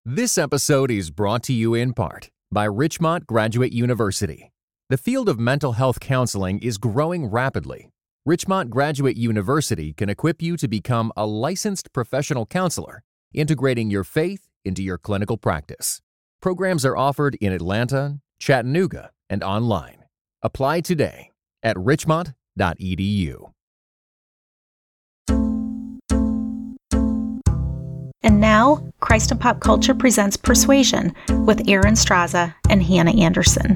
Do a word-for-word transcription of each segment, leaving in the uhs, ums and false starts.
This episode is brought to you in part by Richmont Graduate University. The field of mental health counseling is growing rapidly. Richmont Graduate University can equip you to become a licensed professional counselor, integrating your faith into your clinical practice. Programs are offered in Atlanta, Chattanooga, and online. Apply today at richmont dot e d u. And now, Christ in Pop Culture presents Persuasion with Aaron Straza and Hannah Anderson.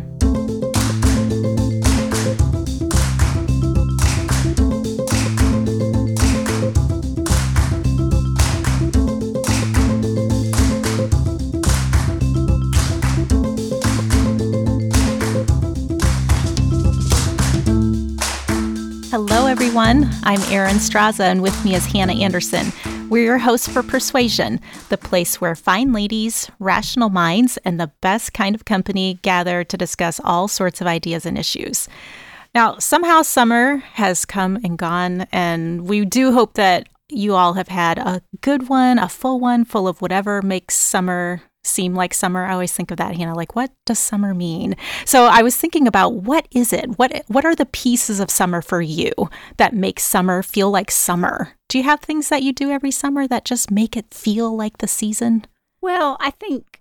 Hello, everyone. I'm Aaron Straza, and with me is Hannah Anderson. We're your hosts for Persuasion, the place where fine ladies, rational minds, and the best kind of company gather to discuss all sorts of ideas and issues. Now, somehow summer has come and gone, and we do hope that you all have had a good one, a full one, full of whatever makes summer seem like summer. I always think of that, Hannah, like, what does summer mean? So I was thinking about, what is it? What what are the pieces of summer for you that make summer feel like summer? Do you have things that you do every summer that just make it feel like the season? Well, I think,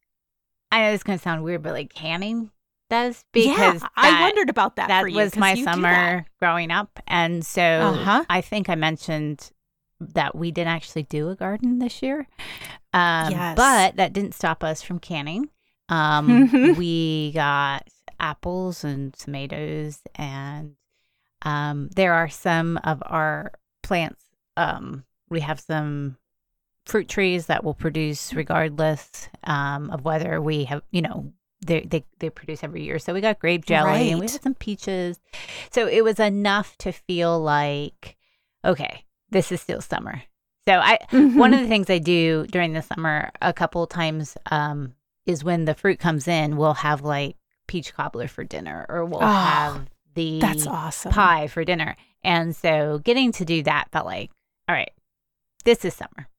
I know it's going to sound weird, but like canning does, because yeah, I wondered about that. That for you, was my you summer growing up. And so uh-huh. I think I mentioned that we didn't actually do a garden this year. Um, yes. But that didn't stop us from canning. Um, we got apples and tomatoes, and um, there are some of our plants. Um, we have some fruit trees that will produce regardless um, of whether we have, you know, they, they they produce every year. So we got grape jelly, right. and we had some peaches. So it was enough to feel like, okay, this is still summer. So I mm-hmm. one of the things I do during the summer a couple of times um, is when the fruit comes in, we'll have like peach cobbler for dinner, or we'll oh, have the that's awesome. pie for dinner. And so getting to do that felt like, all right, this is summer.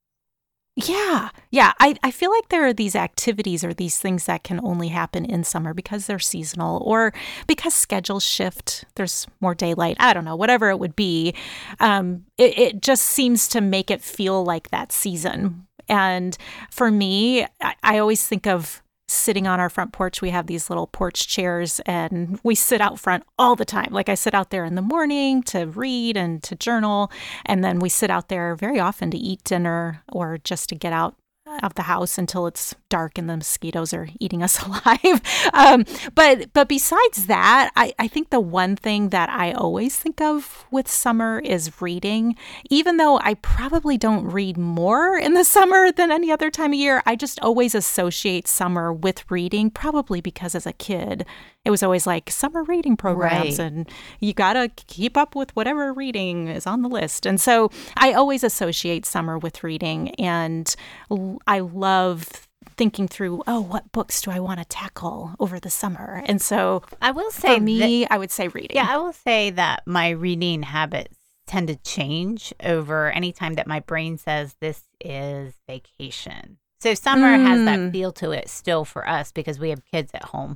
Yeah. Yeah. I, I feel like there are these activities or these things that can only happen in summer because they're seasonal, or because schedules shift. There's more daylight. I don't know, whatever it would be. Um, it, it just seems to make it feel like that season. And for me, I, I always think of sitting on our front porch. We have these little porch chairs, and we sit out front all the time. Like, I sit out there in the morning to read and to journal. And then we sit out there very often to eat dinner, or just to get out of the house until it's dark and the mosquitoes are eating us alive. um, but but besides that, I, I think the one thing that I always think of with summer is reading. Even though I probably don't read more in the summer than any other time of year, I just always associate summer with reading, probably because as a kid, it was always like summer reading programs, right. and you got to keep up with whatever reading is on the list. And so I always associate summer with reading, and I love thinking through, oh, what books do I want to tackle over the summer? And so I will say, for me, that, I would say reading. Yeah, I will say that my reading habits tend to change over any time that my brain says this is vacation. So summer mm. has that feel to it still for us because we have kids at home.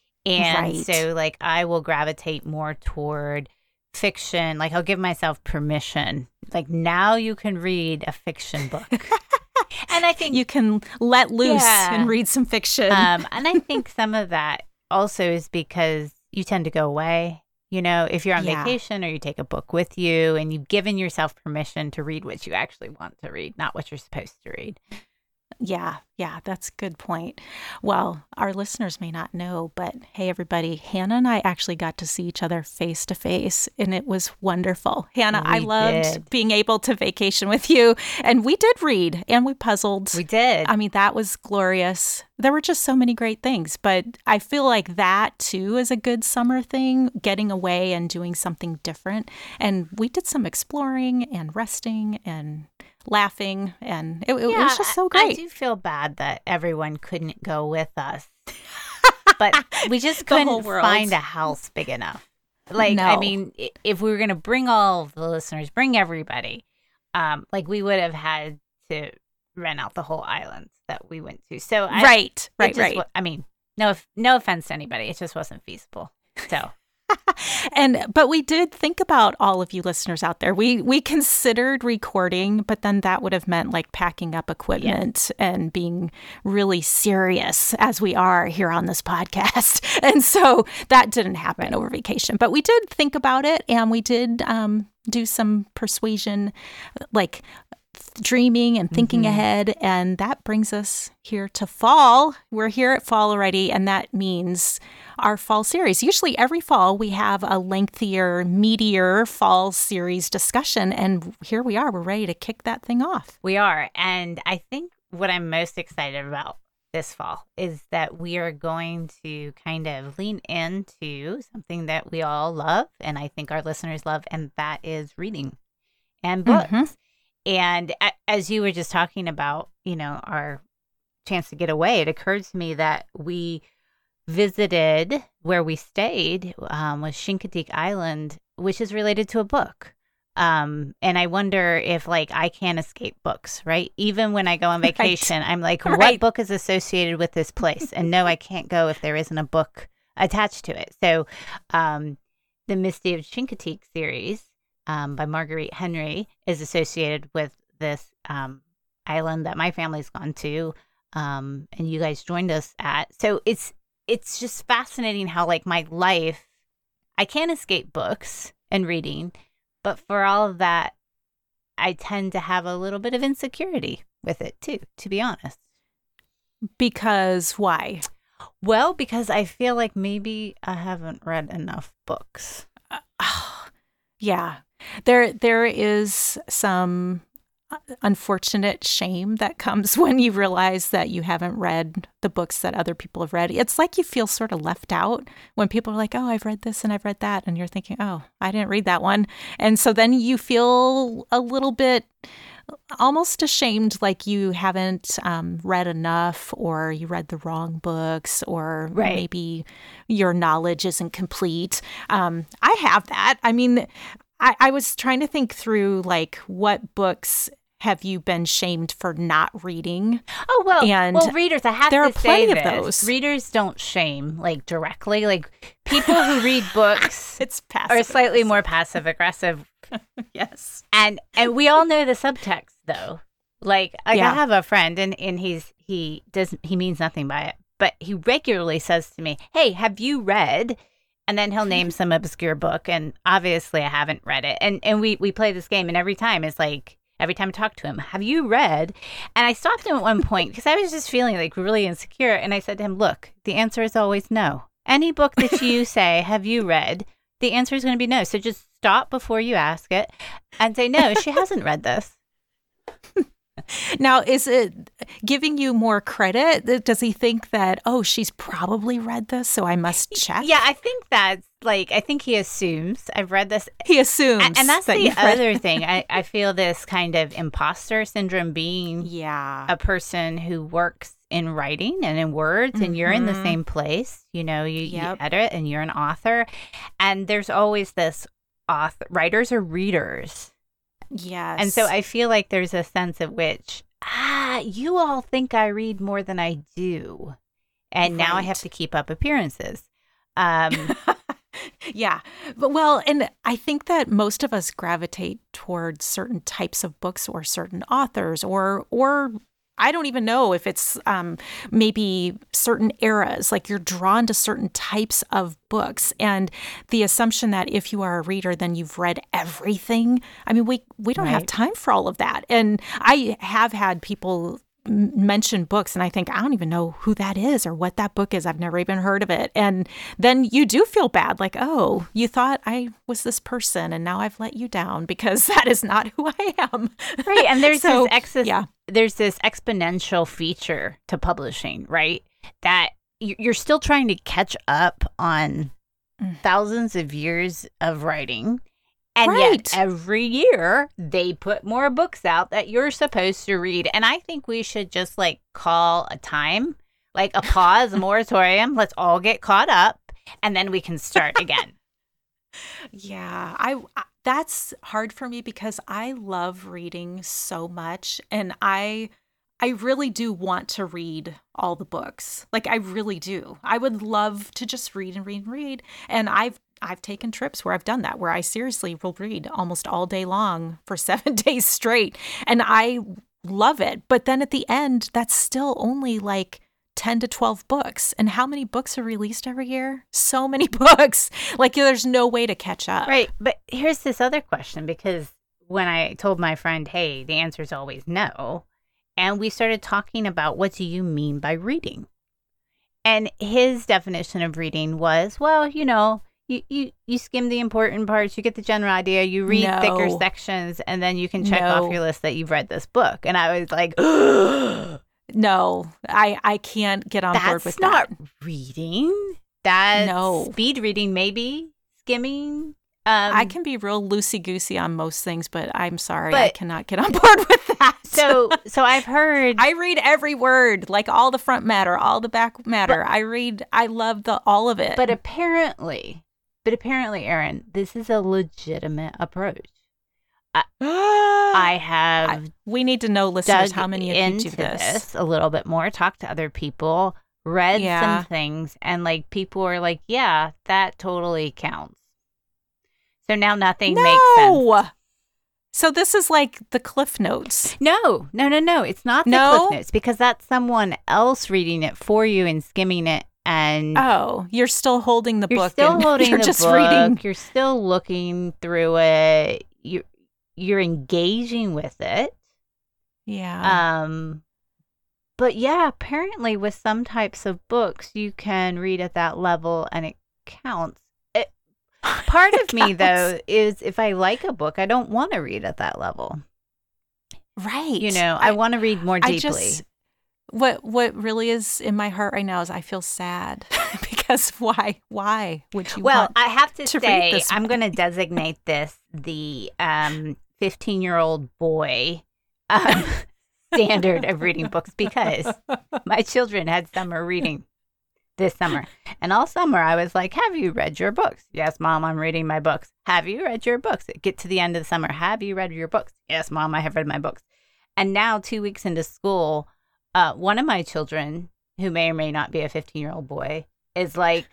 And right. so, like, I will gravitate more toward fiction. Like, I'll give myself permission. Like, now you can read a fiction book. And I think you can let loose yeah. and read some fiction. Um, and I think some of that also is because you tend to go away. You know, if you're on yeah. vacation, or you take a book with you, and you've given yourself permission to read what you actually want to read, not what you're supposed to read. Yeah, yeah, that's a good point. Well, our listeners may not know, but hey, everybody, Hannah and I actually got to see each other face to face, and it was wonderful. Hannah, we I loved did. being able to vacation with you, and we did read, and we puzzled. We did. I mean, that was glorious. There were just so many great things, but I feel like that, too, is a good summer thing, getting away and doing something different. And we did some exploring and resting and laughing, and it, it yeah, was just so great. I do feel bad that everyone couldn't go with us, but we just couldn't find a house big enough. Like, no. I mean, if we were going to bring all of the listeners, bring everybody, um, like we would have had to rent out the whole island that we went to. So I, right, right, just, right. I mean, no, no offense to anybody. It just wasn't feasible. So. And but we did think about all of you listeners out there. We we considered recording, but then that would have meant like packing up equipment yeah. and being really serious as we are here on this podcast. And so that didn't happen right. over vacation. But we did think about it, and we did um, do some persuasion, like dreaming and thinking mm-hmm. ahead. And that brings us here to fall. We're here at fall already, and that means our fall series. Usually every fall we have a lengthier, meatier fall series discussion, and here we are. We're ready to kick that thing off. We are. And I think what I'm most excited about this fall is that we are going to kind of lean into something that we all love, and I think our listeners love, and that is reading and books. Mm-hmm. And as you were just talking about, you know, our chance to get away, it occurred to me that we visited where we stayed um, was Chincoteague Island, which is related to a book. Um, and I wonder if, like, I can't escape books, right? Even when I go on vacation, right. I'm like, what right. book is associated with this place? And no, I can't go if there isn't a book attached to it. So um, the Misty of Chincoteague series Um, by Marguerite Henry is associated with this um, island that my family's gone to, um, and you guys joined us at. So it's it's just fascinating how, like, my life, I can't escape books and reading, but for all of that, I tend to have a little bit of insecurity with it too, to be honest. Because why? Well, because I feel like maybe I haven't read enough books. Uh, oh, yeah. There, there is some unfortunate shame that comes when you realize that you haven't read the books that other people have read. It's like you feel sort of left out when people are like, oh, I've read this and I've read that. And you're thinking, oh, I didn't read that one. And so then you feel a little bit almost ashamed, like you haven't um, read enough, or you read the wrong books, or right. maybe your knowledge isn't complete. Um, I have that. I mean, I, I was trying to think through, like, what books have you been shamed for not reading? Oh, well, and well, readers, I have there to are plenty say of this. those. Readers don't shame, like, directly. Like, people who read books it's passive are slightly aggressive. more passive-aggressive. Yes. And and we all know the subtext, though. Like, like yeah. I have a friend, and, and he's he does he means nothing by it, but he regularly says to me, hey, have you read... And then he'll name some obscure book, and obviously I haven't read it. And and we, we play this game, and every time it's like, every time I talk to him, have you read? And I stopped him at one point because I was just feeling like really insecure. And I said to him, look, the answer is always no. Any book that you say, have you read? The answer is going to be no. So just stop before you ask it and say, no, she hasn't read this. Now, is it giving you more credit? Does he think that, oh, she's probably read this, so I must check? Yeah, I think that's like, I think he assumes I've read this. He assumes. And, and that's that the other thing. I, I feel this kind of imposter syndrome being yeah. a person who works in writing and in words, mm-hmm. and you're in the same place. You know, you, yep. you edit and you're an author. And there's always this author, writers are readers. Yes. And so I feel like there's a sense at which, ah, you all think I read more than I do. And right. now I have to keep up appearances. Um, yeah. But well, and I think that most of us gravitate towards certain types of books or certain authors, or or I don't even know if it's um, maybe certain eras, like you're drawn to certain types of books. And the assumption that if you are a reader, then you've read everything. I mean, we, we don't right. have time for all of that. And I have had people m- mention books, and I think, I don't even know who that is or what that book is. I've never even heard of it. And then you do feel bad, like, oh, you thought I was this person, and now I've let you down, because that is not who I am. Right. And there's so, this excess. Yeah. There's this exponential feature to publishing, right? That you're still trying to catch up on mm. thousands of years of writing. And right. yet every year they put more books out that you're supposed to read. And I think we should just like call a time, like a pause, a moratorium. Let's all get caught up, and then we can start again. Yeah, I, I that's hard for me because I love reading so much, and I I really do want to read all the books. Like, I really do. I would love to just read and read and read. And I've I've taken trips where I've done that, where I seriously will read almost all day long for seven days straight. And I love it. But then at the end, that's still only like ten to twelve books. And how many books are released every year? So many books. Like, there's no way to catch up. Right. But here's this other question, because when I told my friend, hey, the answer is always no. And we started talking about, what do you mean by reading? And his definition of reading was, well, you know, you, you, you skim the important parts, you get the general idea, you read No. thicker sections, and then you can check No. off your list that you've read this book. And I was like, No, I, I can't get on board that's with not that. reading. That's No. speed reading, maybe, skimming. Um, I can be real loosey-goosey on most things, but I'm sorry, I But- cannot get on board with that. So, so I've heard. I read every word, like all the front matter, all the back matter. But- I read, I love the all of it. But apparently, but apparently, Erin, this is a legitimate approach. I, I have I- we need to know, listeners, dug how many of you into do this. a little bit more, talked to other people, read Yeah. some things, and like people are like, yeah, that totally counts. So now nothing makes sense. No. So this is like the Cliff Notes. No, no, no, no. It's not the No? Cliff Notes, because that's someone else reading it for you and skimming it, and Oh, you're still holding the you're book. still and holding you're the just book. reading. You're still looking through it. You you're engaging with it. Yeah. Um, but yeah, apparently with some types of books, you can read at that level and it counts. It, part of me, though, is if I like a book, I don't want to read at that level. Right. You know, I, want to read more I deeply. just, what what really is in my heart right now is I feel sad because why why would you well, want I have to, to read say, this I'm way? going to designate this the um fifteen-year-old boy um, standard of reading books, because my children had summer reading this summer. And all summer I was like, have you read your books? Yes, Mom, I'm reading my books. Have you read your books? Get to the end of the summer. Have you read your books? Yes, Mom, I have read my books. And now, two weeks into school, uh, one of my children, who may or may not be a fifteen-year-old boy, is like,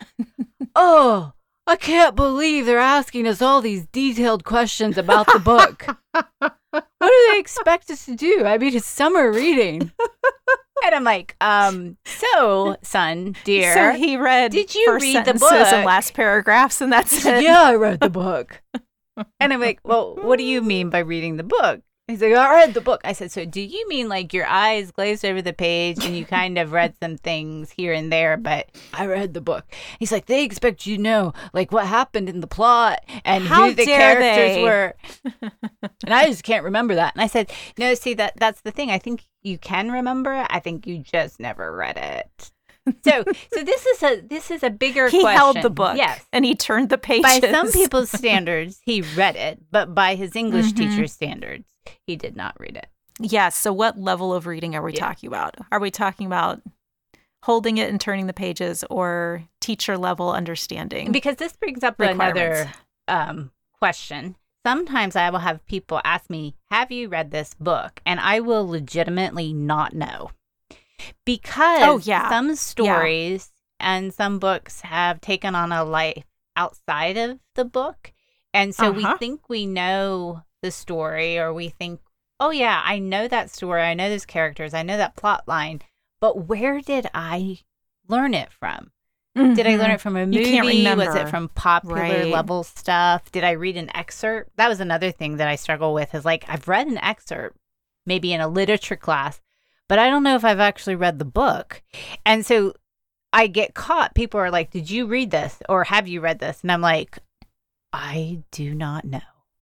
oh, I can't believe they're asking us all these detailed questions about the book. What do they expect us to do? I mean, it's summer reading. And I'm like, um, so, son, dear. So he read Did you first read the sentences and book? last paragraphs, and that's it. Yeah, I read the book. And I'm like, well, what do you mean by reading the book? He's like, I read the book. I said, so do you mean like your eyes glazed over the page and you kind of read some things here and there, but I read the book? He's like, they expect you to know like what happened in the plot and How who the dare characters they? were. And I just can't remember that. And I said, no, see, that that's the thing. I think you can remember it. I think you just never read it. So, so this is a this is a bigger He question. held the book, Yes. and he turned the pages. By some people's standards, he read it, but by his English Mhm. teacher's standards, he did not read it. Yes. So what level of reading are we Yeah. talking about? Are we talking about holding it and turning the pages, or teacher level understanding? Because this brings up another um, question. Sometimes I will have people ask me, have you read this book? And I will legitimately not know. Because Oh, yeah. some stories and some books have taken on a life outside of the book. And so we Uh-huh. think we know the story, or we think, oh, yeah, I know that story. I know those characters. I know that plot line. But where did I learn it from? Did I learn it from a You can't movie? Was remember. it from popular Right. level stuff? Did I read an excerpt? That was another thing that I struggle with, is like, I've read an excerpt, maybe in a literature class, but I don't know if I've actually read the book. And so I get caught. People are like, did you read this? Or have you read this? And I'm like, I do not know.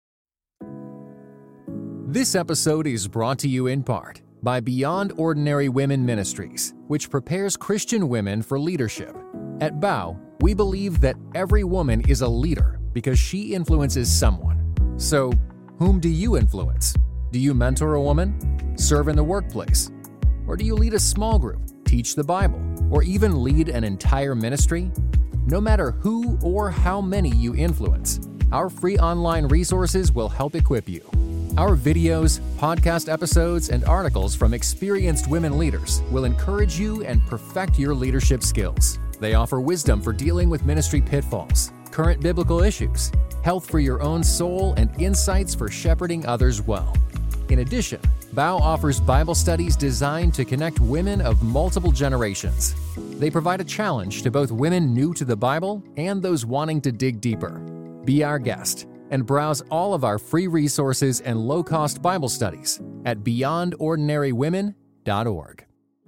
This episode is brought to you in part by Beyond Ordinary Women Ministries, which prepares Christian women for leadership. At B O W, we believe that every woman is a leader because she influences someone. So, whom do you influence? Do you mentor a woman? Serve in the workplace? Or do you lead a small group, teach the Bible, or even lead an entire ministry? No matter who or how many you influence, our free online resources will help equip you. Our videos, podcast episodes, and articles from experienced women leaders will encourage you and perfect your leadership skills. They offer wisdom for dealing with ministry pitfalls, current biblical issues, health for your own soul, and insights for shepherding others well. In addition, Bow offers Bible studies designed to connect women of multiple generations. They provide a challenge to both women new to the Bible and those wanting to dig deeper. Be our guest and browse all of our free resources and low-cost Bible studies at beyond ordinary women dot org.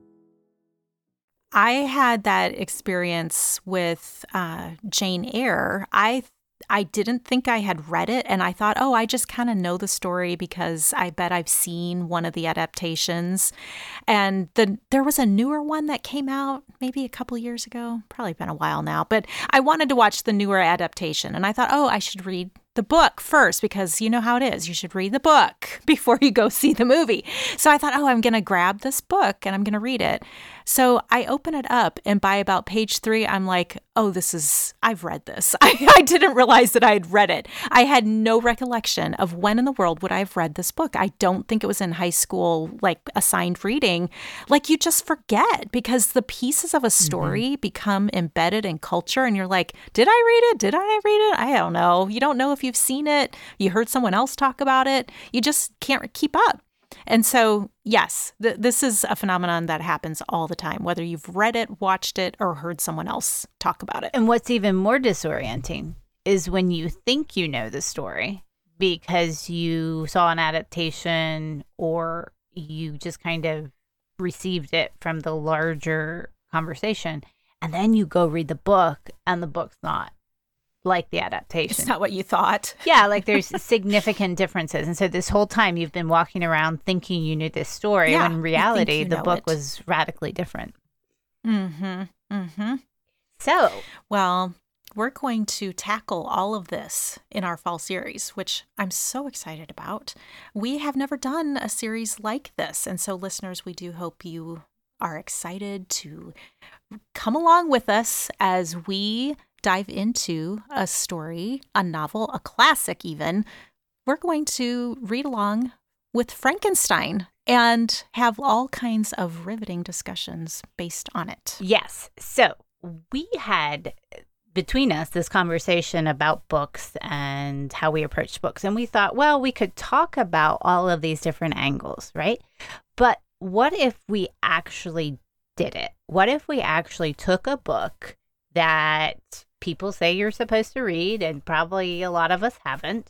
I had that experience with uh, Jane Eyre. I I didn't think I had read it, and I thought, oh, I just kind of know the story because I bet I've seen one of the adaptations. And the there was a newer one that came out maybe a couple years ago, probably been a while now, but I wanted to watch the newer adaptation, and I thought, oh, I should read the book first because you know how it is. You should read the book before you go see the movie. So I thought, oh, I'm going to grab this book and I'm going to read it. So I open it up, and by about page three, I'm like, oh, this is, I've read this. I, I didn't realize that I had read it. I had no recollection of when in the world would I have read this book. I don't think it was in high school, like assigned reading. Like you just forget because the pieces of a story mm-hmm. become embedded in culture, and you're like, did I read it? Did I read it? I don't know. You don't know if you've seen it. You heard someone else talk about it. You just can't keep up. And so, yes, th- this is a phenomenon that happens all the time, whether you've read it, watched it, or heard someone else talk about it. And what's even more disorienting is when you think you know the story because you saw an adaptation or you just kind of received it from the larger conversation, and then you go read the book and the book's not like the adaptation. It's not what you thought. Yeah, like there's significant differences. And so this whole time you've been walking around thinking you knew this story, yeah, when in reality the book it. was radically different. Mm-hmm. Mm-hmm. So, well, we're going to tackle all of this in our fall series, which I'm so excited about. We have never done a series like this. And so listeners, we do hope you are excited to come along with us as we dive into a story, a novel, a classic even. We're going to read along with Frankenstein and have all kinds of riveting discussions based on it. Yes. So we had between us this conversation about books and how we approach books. And we thought, well, we could talk about all of these different angles, right? But what if we actually did it? What if we actually took a book that people say you're supposed to read, and probably a lot of us haven't,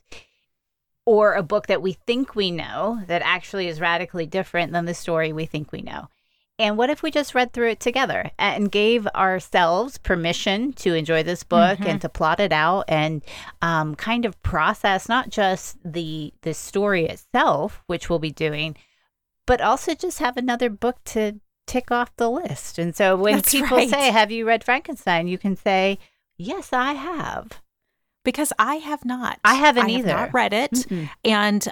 or a book that we think we know that actually is radically different than the story we think we know? And what if we just read through it together and gave ourselves permission to enjoy this book mm-hmm. and to plot it out and um, kind of process not just the the story itself, which we'll be doing, but also just have another book to tick off the list. And so when That's people right. say, have you read Frankenstein? You can say, yes, I have. Because I have not. I haven't I either. I have not read it. Mm-mm. And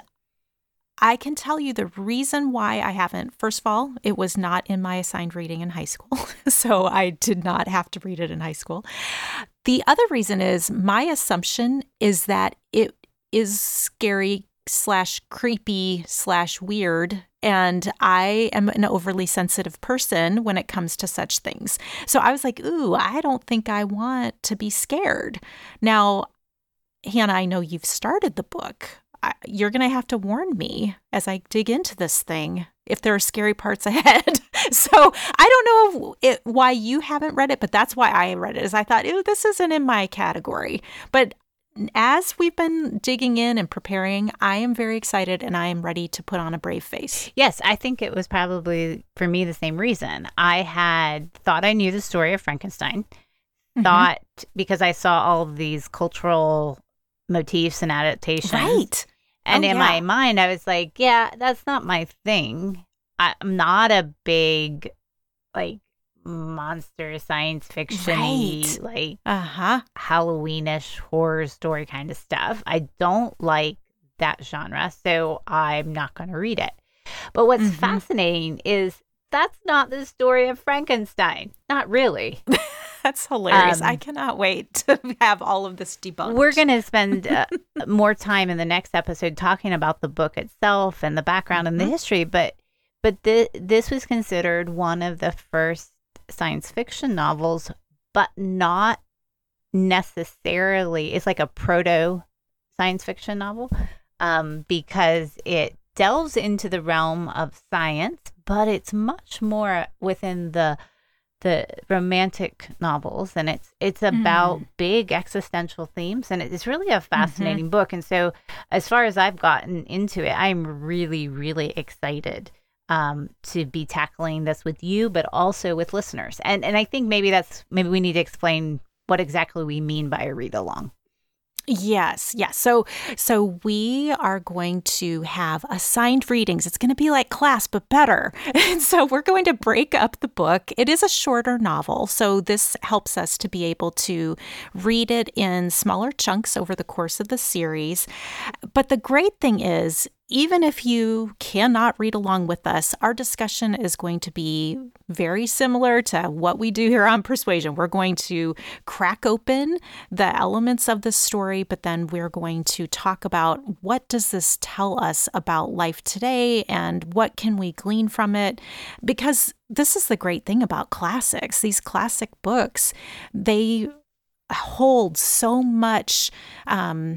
I can tell you the reason why I haven't. First of all, it was not in my assigned reading in high school. So I did not have to read it in high school. The other reason is my assumption is that it is scary slash creepy slash weird. And I am an overly sensitive person when it comes to such things. So I was like, ooh, I don't think I want to be scared. Now, Hannah, I know you've started the book. I, you're going to have to warn me as I dig into this thing if there are scary parts ahead. So I don't know if it, why you haven't read it, but that's why I read it, is I thought, ooh, this isn't in my category. But as we've been digging in and preparing, I am very excited and I am ready to put on a brave face. Yes, I think it was probably, for me, the same reason. I had thought I knew the story of Frankenstein, mm-hmm. thought because I saw all of these cultural motifs and adaptations. Right. And oh, in yeah. my mind, I was like, yeah, that's not my thing. I'm not a big, like, monster science fiction right. like uh-huh Halloweenish horror story kind of stuff. I don't like that genre, so I'm not going to read it. But what's mm-hmm. fascinating is that's not the story of Frankenstein. Not really. That's hilarious. Um, I cannot wait to have all of this debunked. We're going to spend uh, more time in the next episode talking about the book itself and the background mm-hmm. and the history, but but th- this was considered one of the first science fiction novels, but not necessarily. It's like a proto science fiction novel um, because it delves into the realm of science, but it's much more within the the romantic novels, and it's it's about mm. big existential themes, and it's really a fascinating mm-hmm. book. And so as far as I've gotten into it, I'm really, really excited um, to be tackling this with you, but also with listeners. And and I think maybe that's, maybe we need to explain what exactly we mean by a read along. Yes, yes. So so we are going to have assigned readings. It's going to be like class, but better. And so we're going to break up the book. It is a shorter novel, so this helps us to be able to read it in smaller chunks over the course of the series. But the great thing is, even if you cannot read along with us, our discussion is going to be very similar to what we do here on Persuasion. We're going to crack open the elements of the story, but then we're going to talk about what does this tell us about life today and what can we glean from it? Because this is the great thing about classics. These classic books, they hold so much um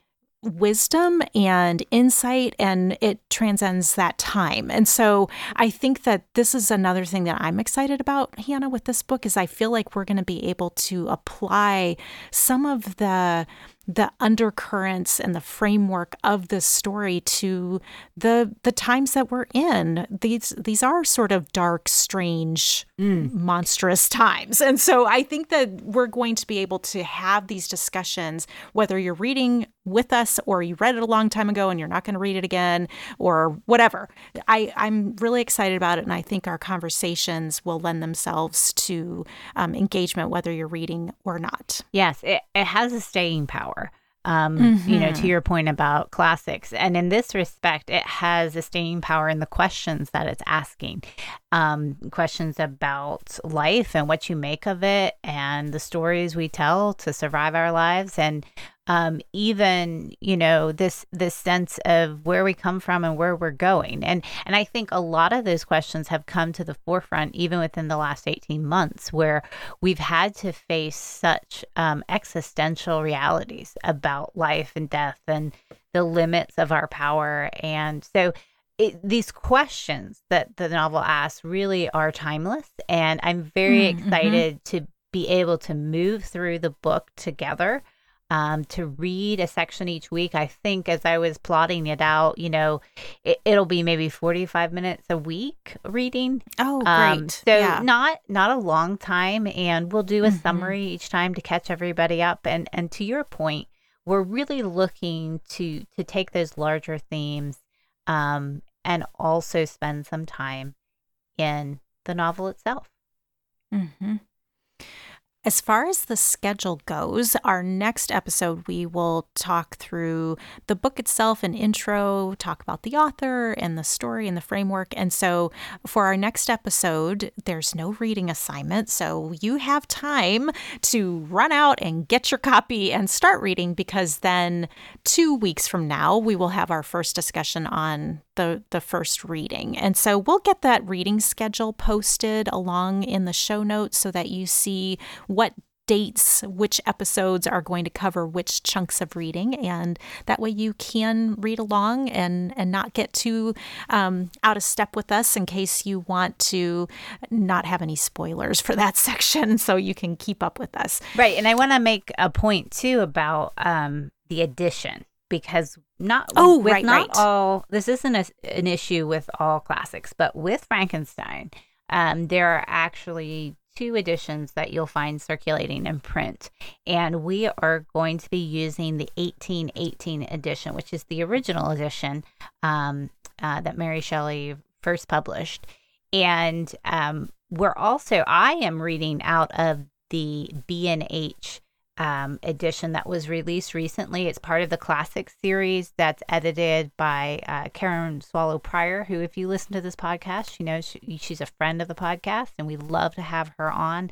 wisdom and insight, and it transcends that time. And so I think that this is another thing that I'm excited about, Hannah, with this book, is I feel like we're going to be able to apply some of the the undercurrents and the framework of this story to the the times that we're in. These these are sort of dark, strange, mm. monstrous times. And so I think that we're going to be able to have these discussions, whether you're reading with us or you read it a long time ago and you're not going to read it again or whatever. I, I'm really excited about it, and I think our conversations will lend themselves to um, engagement, whether you're reading or not. Yes, it, it has a staying power. Um, mm-hmm. You know, to your point about classics. And in this respect, it has a staying power in the questions that it's asking. Um, questions about life and what you make of it and the stories we tell to survive our lives. And um, even, you know, this this sense of where we come from and where we're going. And and I think a lot of those questions have come to the forefront even within the last eighteen months, where we've had to face such um, existential realities about life and death and the limits of our power. And so it, these questions that the novel asks really are timeless. And I'm very mm-hmm. excited to be able to move through the book together. Um, to read a section each week. I think as I was plotting it out, you know, it, it'll be maybe forty-five minutes a week reading. Oh, great. Um, so yeah. not not a long time. And we'll do a mm-hmm. summary each time to catch everybody up. And and to your point, we're really looking to to take those larger themes um, and also spend some time in the novel itself. Mm-hmm. As far as the schedule goes, our next episode, we will talk through the book itself, an intro, talk about the author and the story and the framework. And so for our next episode, there's no reading assignment. So you have time to run out and get your copy and start reading, because then two weeks from now, we will have our first discussion on the, the first reading. And so we'll get that reading schedule posted along in the show notes so that you see what dates, which episodes are going to cover which chunks of reading. And that way you can read along and, and not get too um, out of step with us in case you want to not have any spoilers for that section, so you can keep up with us. Right. And I want to make a point too about um, the addition. Because not oh with right not right all this isn't a, an issue with all classics, but with Frankenstein, um, there are actually two editions that you'll find circulating in print, and we are going to be using the eighteen eighteen edition, which is the original edition um, uh, that Mary Shelley first published, and um, we're also I am reading out of the B and H. Um, edition that was released recently. It's part of the classic series that's edited by uh, Karen Swallow Prior, who, if you listen to this podcast, you know she, she's a friend of the podcast, and we love to have her on.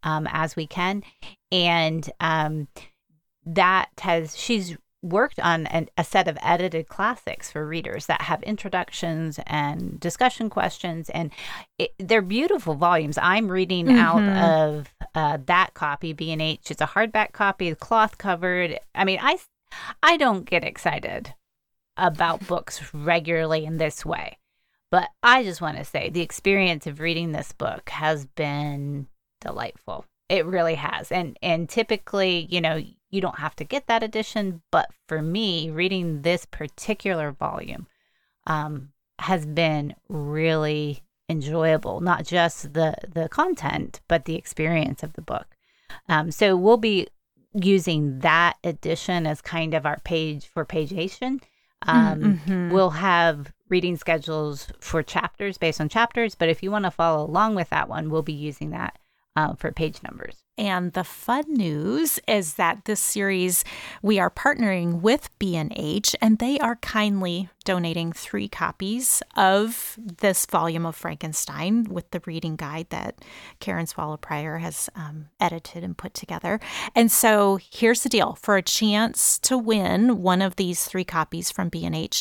um, as we can. And um, that has, she's worked on an, a set of edited classics for readers that have introductions and discussion questions, and it, they're beautiful volumes. I'm reading mm-hmm. out of uh, that copy, B and H. It's a hardback copy, cloth covered. I mean, I, I don't get excited about books regularly in this way, but I just want to say the experience of reading this book has been delightful. It really has. And and typically, you know, you don't have to get that edition. But for me, reading this particular volume um, has been really enjoyable. Not just the, the content, but the experience of the book. Um, so we'll be using that edition as kind of our page for pagination. Um, mm-hmm. We'll have reading schedules for chapters based on chapters. But if you want to follow along with that one, we'll be using that Uh, for page numbers. And the fun news is that this series, we are partnering with B and H, and they are kindly donating three copies of this volume of Frankenstein with the reading guide that Karen Swallow Prior has um, edited and put together. And so here's the deal. For a chance to win one of these three copies from B and H,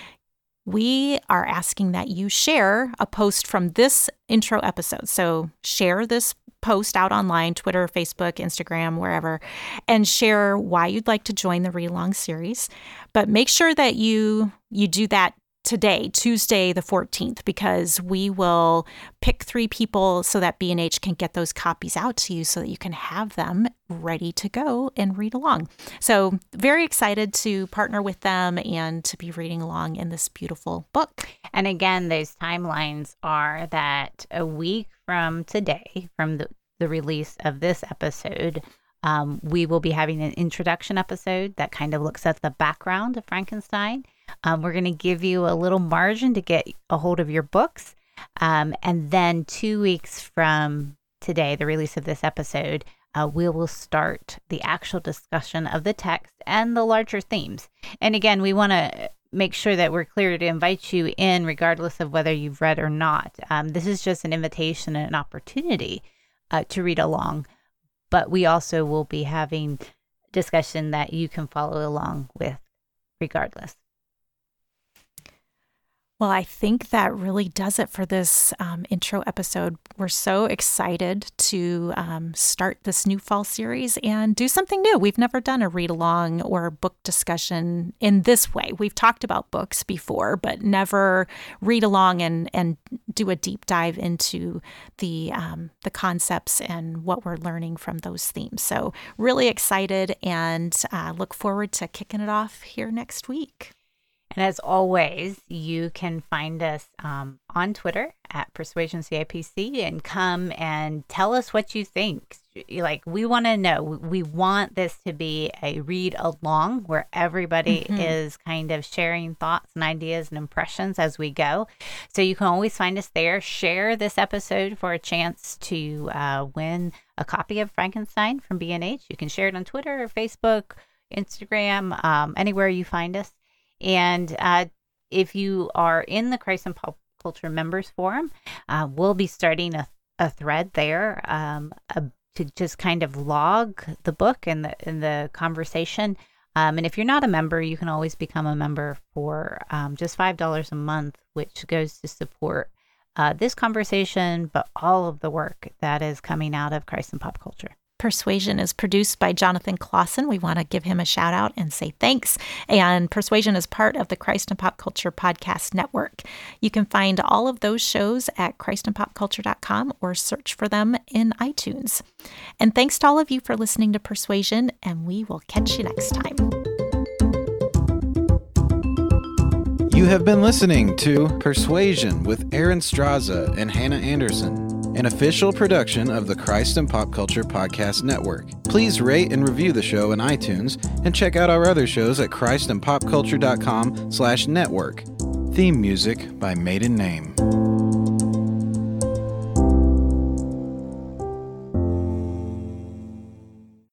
we are asking that you share a post from this intro episode. So share this post out online, Twitter, Facebook, Instagram, wherever, and share why you'd like to join the Read Along series. But make sure that you you do that today, Tuesday the fourteenth, because we will pick three people so that B and H can get those copies out to you so that you can have them ready to go and read along. So very excited to partner with them and to be reading along in this beautiful book. And again, those timelines are that a week from today, from the, the release of this episode, um, we will be having an introduction episode that kind of looks at the background of Frankenstein. Um, we're going to give you a little margin to get a hold of your books. Um, and then two weeks from today, the release of this episode, uh, we will start the actual discussion of the text and the larger themes. And again, we want to make sure that we're clear to invite you in regardless of whether you've read or not. Um, this is just an invitation and an opportunity uh, to read along. But we also will be having discussion that you can follow along with regardless. Well, I think that really does it for this um, intro episode. We're so excited to um, start this new fall series and do something new. We've never done a read along or book discussion in this way. We've talked about books before, but never read along and, and do a deep dive into the um, the concepts and what we're learning from those themes. So really excited and uh, look forward to kicking it off here next week. And as always, you can find us um, on Twitter at Persuasion C I P C and come and tell us what you think. Like, we want to know. We want this to be a read along where everybody mm-hmm. is kind of sharing thoughts and ideas and impressions as we go. So you can always find us there. Share this episode for a chance to uh, win a copy of Frankenstein from B and H. You can share it on Twitter or Facebook, Instagram, um, anywhere you find us. And uh, if you are in the Christ and Pop Culture Members Forum, uh, we'll be starting a, a thread there um, uh, to just kind of log the book and the, and the conversation. Um, and if you're not a member, you can always become a member for um, just five dollars a month, which goes to support uh, this conversation, but all of the work that is coming out of Christ and Pop Culture. Persuasion is produced by Jonathan Clausen. We want to give him a shout out and say thanks. And Persuasion is part of the Christ and Pop Culture Podcast Network. You can find all of those shows at christ and pop culture dot com or search for them in iTunes. And thanks to all of you for listening to Persuasion, and we will catch you next time. You have been listening to Persuasion with Aaron Straza and Hannah Anderson, an official production of the Christ and Pop Culture Podcast Network. Please rate and review the show in iTunes and check out our other shows at christ and pop culture dot com slash network. Theme music by Maiden Name.